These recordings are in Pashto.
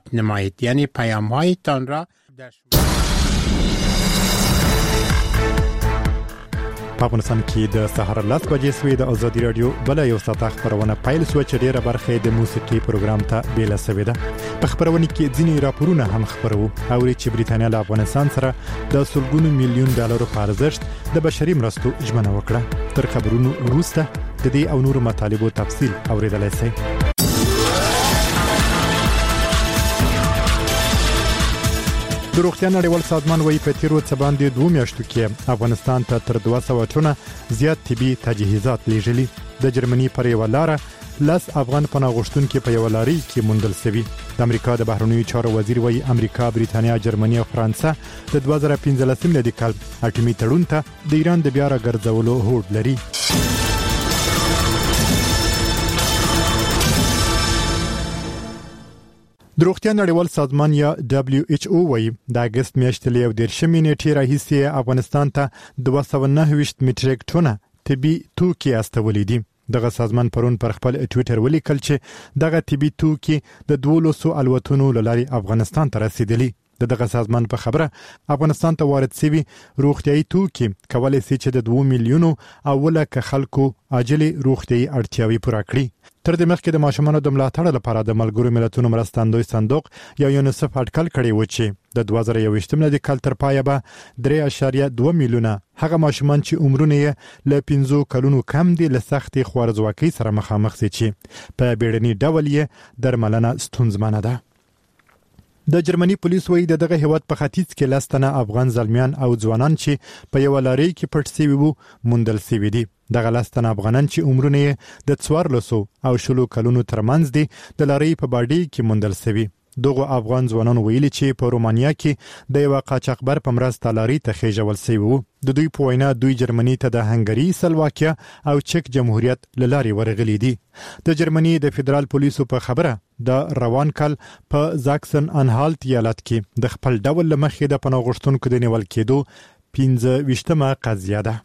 نمایید، یعنی پیام‌هایتان را در په افغانستان کې د سهار 10 بجې سوی د ازادي رادیو بل یو ساعت خبرونه پیل شو چې ډیره برخه د موسیقي پروګرام ته بیل شوې ده. په خبرونه کې ځینې راپورونه هم خبرو او چې بریټانیا له افغانستان سره د سلګونو میلیون ډالرو په ارزښت د بشري مرستو ژمنه وکړه. تر خبرونو وروسته د دې او نورو مطالبو تفصیل اوریدلای شئ. د روغتیا نړیوال سازمان وايي په تیرو څه باندې 2 میاشتو کې افغانستان ته تر 200 ټنه زیات طبي تجهیزات لیږلي. د جرمني پر یو لار لاس افغان پناه غوښتونکو په یو لاري کې موندل شوی. د امریکا د بهرنیو چارو وزیر وايي امریکا، بریټانیا، جرمني او فرانسه د 2015 میلادي کال اټومي تړون ته د ایران د بیا راګرځولو هوډ لري. د روغتیا نړیوال سازمان یا WHO وايي د اگست میاشتې له 10 نیټې راهیسې افغانستان ته 209 میټریک ټنه طبي توکي استولې دي. دغه سازمان پرون پر خپل ټوئیټر ولیکل چې دغه طبي توکي د 1200 الوتنو لاري افغانستان ته رسیدلي. دغه سازمان په خبره افغانستان ته وارد شوی روغتيایي توکي کولای شي چې د 2 میلیونو اوله خلکو عاجلي روغتيایي اړتیاوې پوره کړي. تر دې مخکې د ماشومانو د ملاتړ لپاره د ملګرو ملتونو مرستندوی صندوق یا یونیسف اټکل کړی و چې د 2021 میلادي کال تر پایه به 3.2 میلیونه هغه ماشومان چې عمرونه یې له 15 کلونو کم دي له سختي خوارځواکۍ سره مخامخ شي چې په بیړني ډول یې درملنه ستونزمنه ده. د جرمني پولیس وايي دغه هیواد په ختیځ کې لستنه افغان زلمیان او ځوانان چې په یو لاري کې پټ شوي وو موندل شوي دي. دغه لستنه افغانان چې عمرونه یې د 1400 او 16 کلونو ترمنځ دي د لاري په باډي کې موندل شوي. دغه افغان ځوانان ویلي چې په رومانیا کې د یو قاچاقبر په مرسته لاري ته خېژول شوی وو. د دوی په وینا دوی جرمني ته د هنګري، سلواکیا او چک جمهوریت لاري ورغلي دي. د جرمني د فدرال پولیسو په خبره د روان کال په زاکسن انهالت ایالت کې د خپل ډول لمخې د پناه غوښتونکو د نیول کېدو 15مه قضیه ده.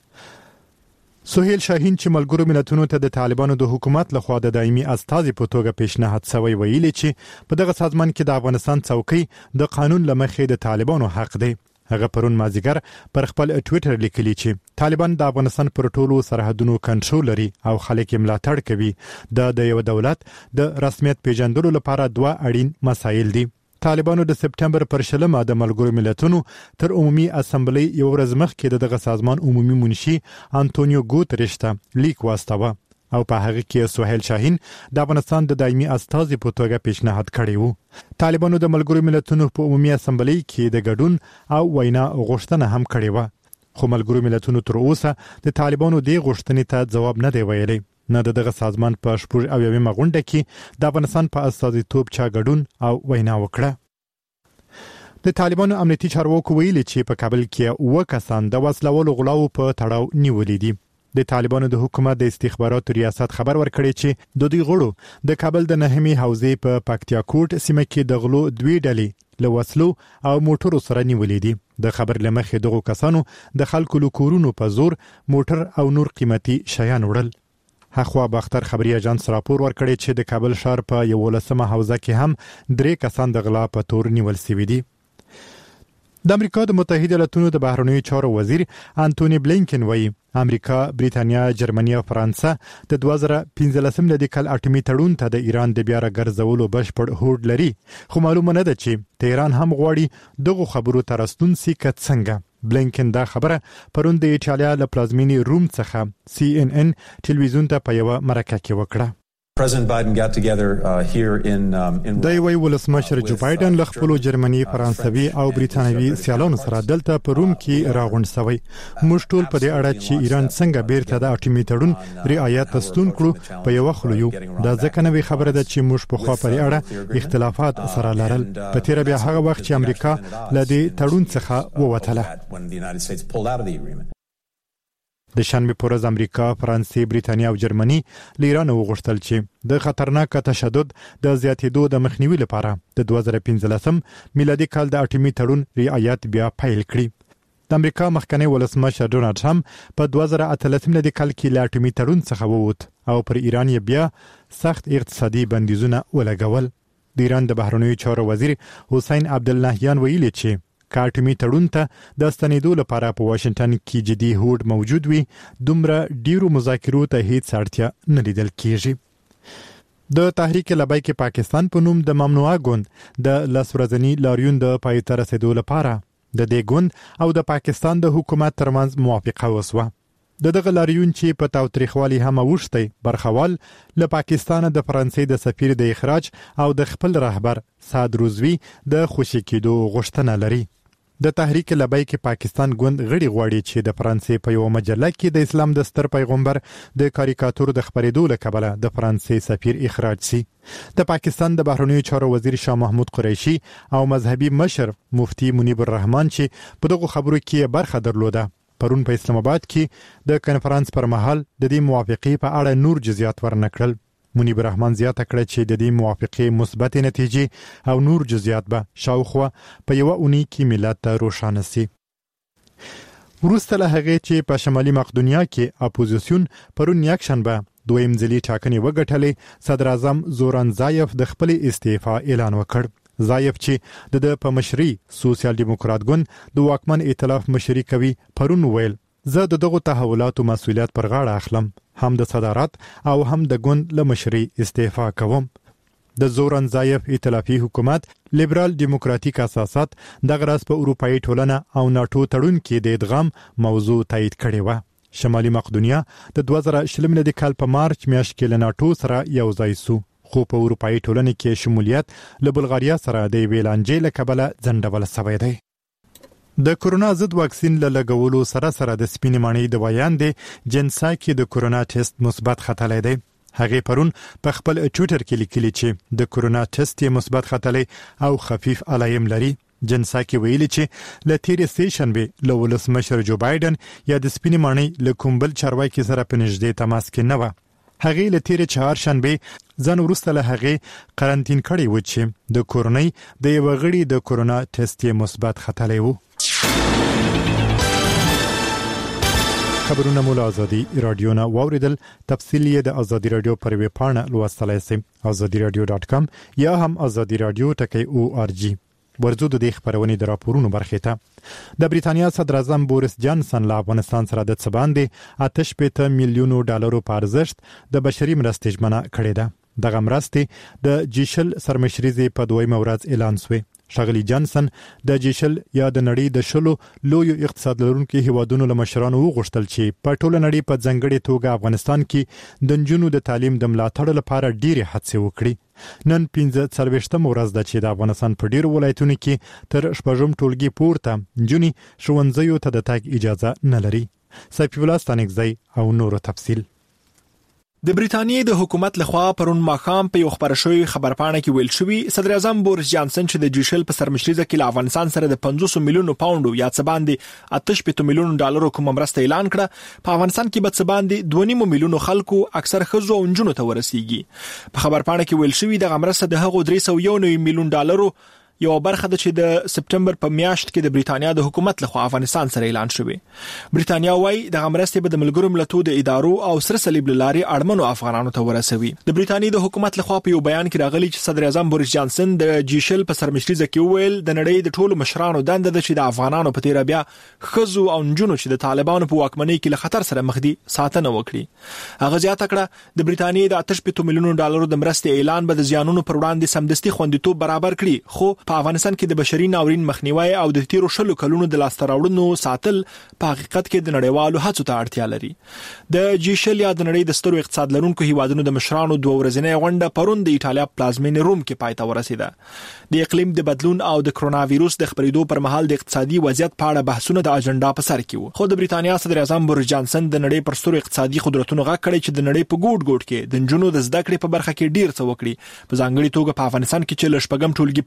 سهیل شاهین چې ملګرو ملتونو ته د طالبانو د حکومت لخوا د دایمي استازي په توګه پیشنهاد شوی ویلي چې په دغه سازمان کې د افغانستان څوکۍ د قانون لمخې د طالبانو حق دی. هغه پرون مازیګر پر خپل ټوئیټر لیکلی چې طالبان د افغانستان پر ټولو سرحدونو کنټرول لري او خلک یې ملاتړ کوي. د یو دولت د رسمیت پیژندلو لپاره 2 اړین مسایل دي. طالبانو د سپټمبر پر 20 د ملګرو ملتونو تر عمومي اسمبلی یو ورځ مخکې دغه سازمان عمومي منشي انټونیو ګوتریش ته لیک واستاوه او په هغه کې سهیل شاهین د افغانستان د دایمي استازي په توګه پیشنهاد کړی وو. طالبانو د ملګرو ملتونو په عمومي اسمبلی کې د ګډون او وینا غوښتنه هم کړې و، خو ملګرو ملتونو تر اوسه د طالبانو د غوښتنې ته جواب نه دی ویلی. نه دغه سازمان په 18 غونډه کې د افغانستان په استازیتوب چا ګډون او وینا وکړه. د طالبانو امنیتي چارواکو ویلي چې په کابل کې 9 کسان د وسلوالو غلاو په تړاو نیولې دي. د طالبانو د حکومت د استخباراتو ریاست خبر ورکړی چې د دوی غړو د کابل د نهمي حوزې په پکتیا کوټ سیمه کې د غلو 2 ډلې له وسلو او موټرو سره نیولې دي. د خبر لمخې دغه کسانو د خلکو له کورونو په زور موټر او نور قیمتي شیان وړل. هغه باختر خبري اژانس راپور ورکړی چې د کابل ښار په 11مه حوزه کې هم 3 کسان د غلا په تور نیول شوي دي. د امریکا د متحده ایالاتونو د بهرنیو چارو وزیر انټونی بلینکن وایي امریکا، بریټانیا، جرمني او فرانسه د 2015 میلادي کال اټومي تړون ته د ایران د بیا راګرځولو بشپړ هوډ لري، خو معلومه نه ده چې تهران هم غواړي دغه خبرو ته راستون سي که څنګه. بلینکن دا خبره پرون د ایټالیا له پلازمینې روم څخه CNN ټلویزیون ته په یو مرکه کې وکړه. President Biden got together here in د وی ولسمشر جو بایدن له خپل جرمني، فرانسوي او بریټانوي سیالانو سره دلته په روم کې راغونډ شوی. موږ ټول په دې اړه چې ایران څنګه بیرته د اټومي تړون رعایت تستون کړو په یو خلو یو. دا ځکه نوې خبره ده چې موږ په خوا پر اړه اختلافات سره لرل. په تیر بیا هغه وخت چې امریکا له دې تړون څخه ووتله. د شنبه پر ورځ امریکا، فرانسې، بریټانیا او جرمني له ایران وغوښتل چې د خطرناک تشدد د زیاتېدو د مخنیوي لپاره د 2015 میلادي کال د اټومي تړون رعایت بیا پیل کړي. د امریکا مخکنی ولسمشر ډونالد ټرمپ په 2013 میلادي کال کې له اټومي تړون څخه ووت او پر ایران یې بیا سخت اقتصادي بندیزونه ولګول. د ایران د بهرنیو چارو وزیر حسین عبداللهیان ویلي چې کاټمی تړون ته د ستنېدو لپاره په واشنگټن کې جدي هوډ موجود وي دومره ډیرو مذاکرو ته هیڅ اړتیا نه لیدل کیږي. د تحریک لبیک پاکستان په نوم د ممنوعه ګوند د لسورځنی لاریون د پای ته رسیدو لپاره د دې ګوند او د پاکستان د حکومت ترمنځ موافقه وسوه. د دغه لاریون چې په تاوتریخوالي هم اوښتی برخوال له پاکستان د فرانسې د سفیر د اخراج او د خپل رهبر سعد روزوی د خوشی کېدو غوښتنه لري. د تحریک لبیک پاکستان ګوند غړي غواړي چې د فرانسې په یو مجله کې د اسلام د ستر پیغمبر د کاریکاتور د خبرېدو له کبله د فرانسې سفیر اخراج شي. د پاکستان د بهرنیو چارو وزیر شاه محمود قریشي او مذهبي مشر مفتی منیب الرحمن چې په دغه خبرو کې برخه درلوده پرون په اسلام آباد کې د کنفرانس پر مهال د دې موافقې په اړه نور جزئیات ورنکړل. منیب الرحمن زیاته کړه چې د دې موافقې مثبت نتیجې او نور جزئیات به شاوخوا په یو اونۍ کې ملت ته روښانه شي. وروسته له هغې چې په شمالي مقدونیا کې اپوزیسیون پرون یکشنبه دویم ځلي ټاکنې وګټلې صدر اعظم زوران زایف د خپل استعفا اعلان وکړ. زایف چې د په مشري سوسیال دیموکرات ګوند د واکمن ائتلاف مشري کوي پرون ویل زه د دغه تحولاتو مسؤلیت پر غاړه اخلم هم د صدارت او هم د ګوند له مشري استعفا کوم. د زوران زایف ائتلافي حکومت لیبرال دیموکراتیک اساسات د غرض په اروپאי ټولنه او ناتو تړون کې د ادغام موضوع تایید کړي و. شمالي مقدونیا د 2020 کال په مارچ میاشت کې له ناتو سره یو ځای شو خو په اروپאי ټولنه کې شمولیت له بلغاریا سره د ویلانجې له کبله ځنډول شوی دی. د کورونا ضد واکسین له لګولو سره سره د سپینې ماڼۍ د وایاندې جنسا کې د کورونا ټیسټ مثبت ختلی دی. هغې پرون په خپل ټویټر کې لیکلي چې د کورونا ټیسټ یې مثبت ختلی او خفیف علایم لري. جنسا کې ویلي چې له تیرې سې شنبې له ولسمشر جو بایدن یا د سپینې ماڼۍ له کوم بل چارواکي سره په نږدې تماس کې نه وه. هغې له تیرې چهارشنبې ځان وروسته له هغې قرنطین کړی و چې د کورنۍ د یوه غړي د کورونا ټیسټ یې مثبت ختلی و. خبرونه مو له ازادي رادیو نه واوریدل. تفصیل یې د ازادي رادیو پر ویب پاڼه لوستلای شئ azadiradio.com یا هم azadi radio .org. ورځو د دې خبرونې د راپورونو برخې ته د بریتانیا صدر اعظم بوریس جانسن له افغانستان سره د څه باندې 8 میلیونو ډالرو په ارزښت د بشري مرستې ژمنه کړې ده. دغه مرستې د جیشل سرمشریزې په دویمه ورځ اعلان شوې. ښاغلي جانسن د جیشل یا د نړۍ د شلو لویو اقتصاد لرونکو هیوادونو له مشرانو وغوښتل چې په ټوله نړۍ په ځانګړې توګه افغانستان کې د نجونو د تعلیم د ملاتړ لپاره ډېرې هڅې وکړي. نن 15 ورځ ده چې د افغانستان په ډیرو ولایتونو کې تر شپږم ټولګي پورته نجونې ښوونځیو ته د تګ اجازه نه لري. سیف الله ستانکزی او نورو تفصیل. د بریتانیې د حکومت لخوا پرون ماښام په یو خبر شوی خبرپاڼه کې ویل شوی صدر اعظم بوریس جانسن چې د جیشل په سرمشریزه کې له افغانستان سره د 500 میلیونو پاونډو یا څه باندې 8 میلیونو ډالرو کوم مرسته اعلان کړه. په افغانستان کې به څه باندې 2.5 میلیونو خلکو اکثر ښځو او نجونو ته ورسیږي. په خبرپاڼه کې ویل شوی د مرسته د هغو 301 میلیون ډالرو یو برخه ده چې د سپټمبر په میاشت کې د بریتانیا د حکومت لخوا افغانستان سره اعلان شوی. بریتانیا وايي د مرستې به د ملګرو ملتونو د ادارو او سره صلیب لاري اړمنو افغانانو ته ورسوي. د بریتانیا د حکومت لخوا په یو بیان کې راغلي چې صدر اعظم بوریس جانسن د جیشل په سرمشریزه کې ویل د نړۍ د ټولو مشرانو دنده ده چې د افغانانو په تیر بیا خزو او نجونو چې د طالبانو په واکمنۍ کې له خطر سره مخ دي ساتنه وکړي. هغه زیاته کړه د بریتانیا د 8 میلیونو ډالرو د مرستې اعلان به د زیانونو پر وړاندې سمدستي خوندیتوب برابر کړي. خو په افغانستان کې د بشري ناورین مخنیوي او د تیرو شلو کلونو د لاستراوړنو ساتل په حقیقت کې د نړیوالو هڅو ته اړتیا لري. د جیشل یا د نړۍ د سترو اقتصاد لرونکو هیوادونو د مشرانو دوه ورځنۍ غونډه پرون د ایټالیا پلازمینې روم کې پای ته ورسیده. د اقلیم د بدلون او د کرونا وایروس د خپرېدو پر مهال د اقتصادي وضعیت په اړه بحثونه د اجنډا په سر کې وو. خو د بریتانیا صدر اعظم بوریس جانسن د نړۍ پر سترو اقتصادي قدرتونو غږ کړی چې د نړۍ په ګوټ ګوټ کې د نجونو د زده کړې په برخه کې ډیر څه وکړي. په ځانګړي توګه په افغانستان کې چې له شپږم ټولګي پورته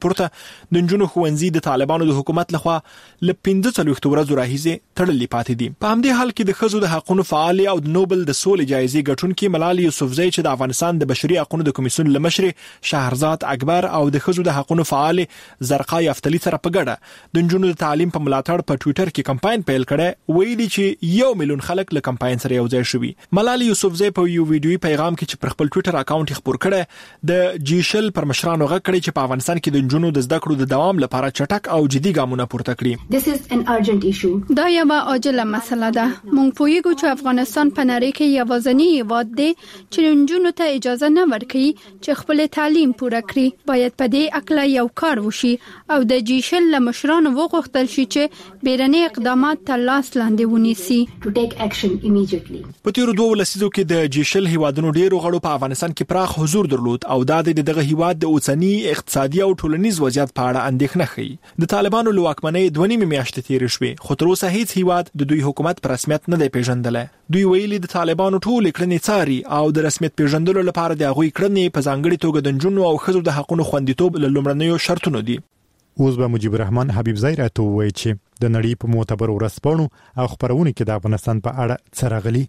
د نجونو ښوونځي د طالبانو د حکومت لخوا ل 15 ورځې راهیسې تړلې پاتې دي. په همدې حال کې د ښځو د حقوقو فعال او د نوبل د سولې جایزې ګټونکي ملالۍ یوسفزۍ چې د افغانستان د بشري حقوقو د کمیسیون لمشر شهرزاد اکبر او د ښځو د حقوقو فعال زرقا یفتلی سره په ګډه د نجونو د تعلیم په ملاتړ په ټوئیټر کې کمپاین پیل کړي، ویلي چې 1 میلیون خلک له کمپاین سره یو ځای شوي. ملالۍ یوسفزۍ په یو ویډیوي پیغام کې چې پر خپل ټوئیټر اکاونټ یې خپور کړی د جیشل پر مشرانو غږ کړی چې په افغانستان کې د نجونو د زده کړو د دوام لپاره چټک او جدي ګامونه پورته کړي. This is an urgent issue. دا یو عاجله مسله ده. موږ پوهیږو چې افغانستان په نړۍ کې یوازینی هیواد دی چې نجونو ته اجازه نه ورکړي چې خپل تعلیم پوره کړي. باید په دې اکله یو کار وشي او د جیشل له مشرانو وغوښتل شي چې بیرني اقدامات تر لاس لاندې ونیسي. To take action immediately. په تیرو 2 لسیزو کې د جیشل هیوادونو ډیرو غړو په افغانستان کې پراخ حضور درلود او دا د دغه هیواد د اوسنی اقتصادي او ټولنیز وضعیت په اړه اندېښنه ښيي. د طالبانو له واکمنۍ 2 میاشتې تیرې شوې، خو تر اوسه هیڅ هیواد د دوی حکومت پر رسمیت نه دی پیژندلی. دوی ویلي د طالبانو ټول کړنې څاري او د رسمیت پیژندلو لپاره د هغوی کړنې په ځانګړي توګه د نجونو او ښځو د حقوقو خوندیتوب له لومړنیو شرطونو دي. اوس به مجيب الرحمن حبیب زای راته وایي چې د نړۍ په معتبر ورځپاڼو او خبرونه کې د افغانستان په اړه څه راغلي.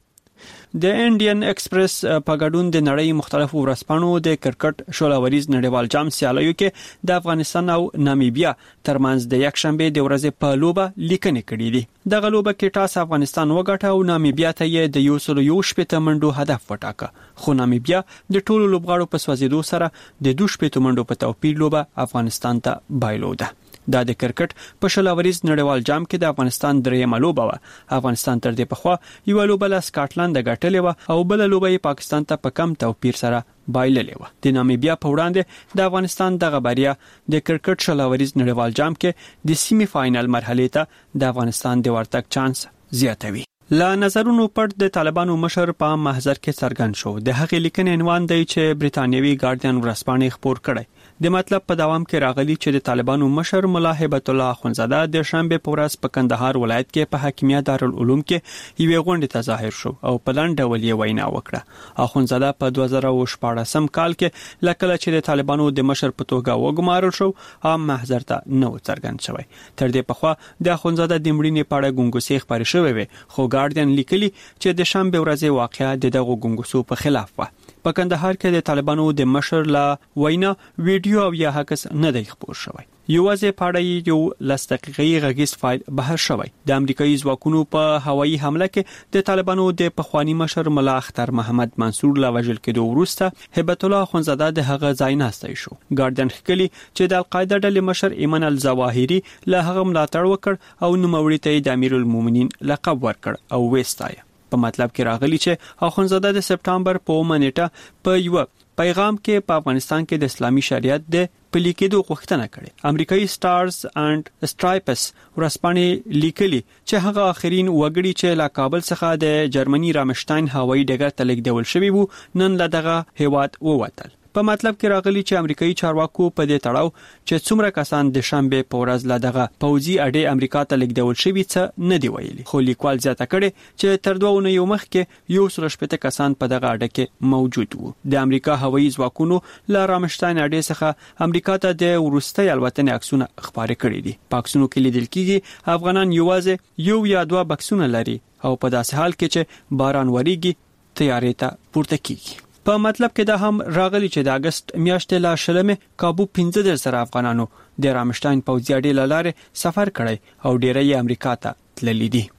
د انډین ایکسپریس په ګډون د نړۍ مختلفو ورځپاڼو د کرکټ شولاوریز نړیوال جام سیالیو کې د افغانستان او نامیبیا ترمنځ د یک شنبه د ورځې په لوبه لیکنې کړې دي. د غلوبه کې ټاس افغانستان وګټه او نامیبیا ته یې د 111 منډو هدف وټاکه، خو نامیبیا د ټولو لوبغاړو په سوځېدو سره د 12 منډو په توپیر لوبه افغانستان ته بایلوده. دا د کرکټ په شولاوریز نړیوال جام کې د افغانستان درېیمه لوبه وه. افغانستان تر دې پخوا یو لوبه له سکاټلند ګټلې و او بل لوبه یې پاکستان ته په کم توپیر سره بایللې و. د نامیبیا په وړاندې د افغانستان دغه بریا د کرکټ شولاوریز نړیوال جام کې د سیمی فائنل مرحله ته د افغانستان د ورتګ چانس زیاتوي. لا نظرونو پټ د طالبانو مشر په محضر کې څرګند شو. د هغې لیکنې عنوان دی چې بریتانیوي ګارډین ورځپاڼې خپور کړی. د مطلب په دوام کې راغلی چې د طالبانو مشر ملا هیبت الله اخونزاده د شنبه په ورځ په کندهار ولایت کې په حکیمیت دارالعلوم کې یوې غونډې ته ظاهر شو او په لاندې ډول یې وینا وکړه. اخونزاده په 2014 کال کې لکه چې د طالبانو د مشر په توګه وګمارل شو عام محضر ته نو څرګند شوی. تر دې پخوا د اخونزاده د مړینې په اړه ګونګوسې خبرې شوې وې، خو ګارډین لیکلي چې د شنبه ورځې واقعیا د دغه ګونګوسو په خلاف و. په کندهار کې د طالبانو د مشر لا وینا ویډیو او یا هکس نه دی خپور شوی. یوازې پاړی یو لس دقیقې غږیز فایل بهر شوی. د امریکایي ځواکونو په هوایي حمله کې د طالبانو د پخوانی مشر ملا اختر محمد منصور لا وژل کېدو وروسته هیبت الله اخونزاده د هغه ځای ناستی شو. ګارډین ښکلی چې د القاعده ډلې مشر ایمن الظواهری له هغه ملاتړ وکړ او نوموړي ته د امیر المؤمنین لقب ورکړ او وستای. په مطلب کې راغلی چې اخونزاده د سپټمبر په منېټه په یو پیغام کې په افغانستان کې د اسلامي شریعت د پلي کېدو غوښتنه کړې. امریکایي سټارز اینڈ سټرایپس ورځپاڼې لیکلي چې هغه آخرین وګړي چې له کابل څخه د جرمني رامشتاین هوایي ډګر ته لیږدول شوي وو نن له دغه هیواد ووتل. په مطلب کې راغلی چې امریکایي چارواکو په دې تړاو چې څومره کسان د شنبه په ورځ له دغه پوځي اډې امریکا ته لیږدول شوي څه نه دی ویلي، خو لیکوال زیاته کړي چې تر 2 اونیو مخکې 170 کسان په دغه اډه کې موجود وو. د امریکا هوایي ځواکونو له رامشتاین اډې څخه امریکا ته د ورستۍ الوتنې عکسونه خپاره کړي دي. په عکسونو کې لیدل کېږي افغانان یوازې یو یا 2 بکسونه لري او په داسې حال کې چې باران وریږي تیارې ته پورته کیږي. په مطلب کې دا هم راغلی چې د اگست میاشتې لا شلمه کابو 15 سره افغانانو د رامشتاین پوځي اډې لاره سفر کړی او ډیری امریکا ته تللی دي.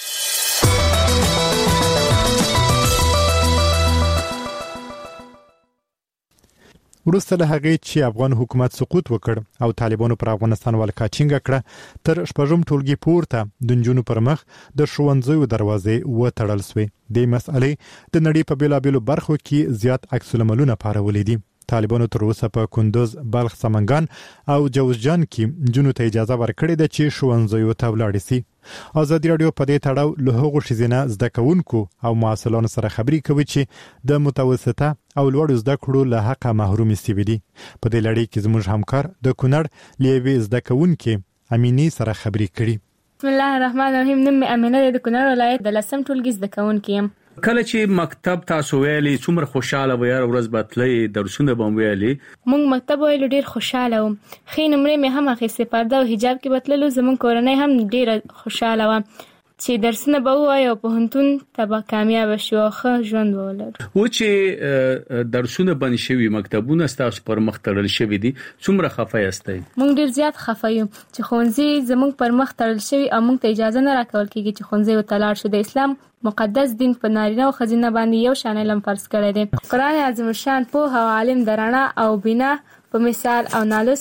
وروسته له هغې چې افغان حکومت سقوط وکړ او طالبانو پر افغانستان ولکه چینګه کړه، تر شپږم ټولګي پورته د نجونو پر مخ د ښوونځیو دروازې وتړل شوې. د مسئلې د نړۍ په بیلابیلو برخو کې زیات عکس العملونه پارولې دي. طالبانو تر اوسه په کندوز، بلخ، سمنګان او جوزجان کې نجونو ته اجازه ورکړې ده چې ښوونځیو ته ولاړې شي. ازادي راډیو په دې تړاو له هغو ښځینه زده کوونکو او معلمانو سره خبرې کوي چې د متوسطه او لوړو زده کړو له حقه محروم شوي دي. په دې لړۍ کې زموږ همکار د کونړ له یوې زده کوونکې امینې سره خبرې کړي. بسم الله الرحمن الرحیم. نوم مې امینه ده، د کونړ ولایت د 10م ټولګي زده کوونکې یم. کله چې مکتب تاسو ویلي څومره خوشاله و یار ورځ بتلې درسونه بم ویلي مونږ مکتب ویل ډیر خوشاله وم خې نمرې مې هم اخیستې پرده او حجاب کې بتللو زمون کورنۍ هم ډیر خوشاله و چې درسونه به وایو په هنتون تبا کامیاب شو خو ژوند ولر و چې درسونه بند شوی مکتبونه ستاسو پر مخ تړل شوی دي څومره خفه یاستئ مونږ ډیر زیات خفه یو چې خونځي زمونږ پر مخ تړل شوی او مونږ ته اجازه نه راکول کیږي چې خونځي وتلاړ شو د اسلام مقدس دین په نارینه او ښځینه باندې یو شان علم فرض کړی دی قرآن عظیم شان په عالم درانه او بنا په مثال او نالوس